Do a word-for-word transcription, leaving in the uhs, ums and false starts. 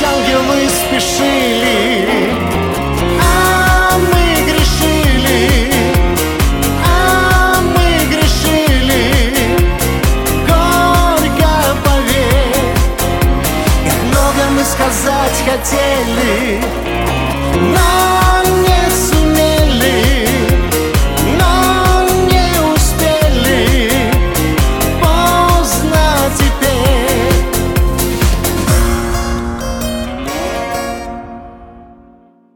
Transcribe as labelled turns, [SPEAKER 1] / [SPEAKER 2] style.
[SPEAKER 1] ангелы спешили, а мы грешили, а мы грешили. Горько, поверь, как много мы сказать хотели, но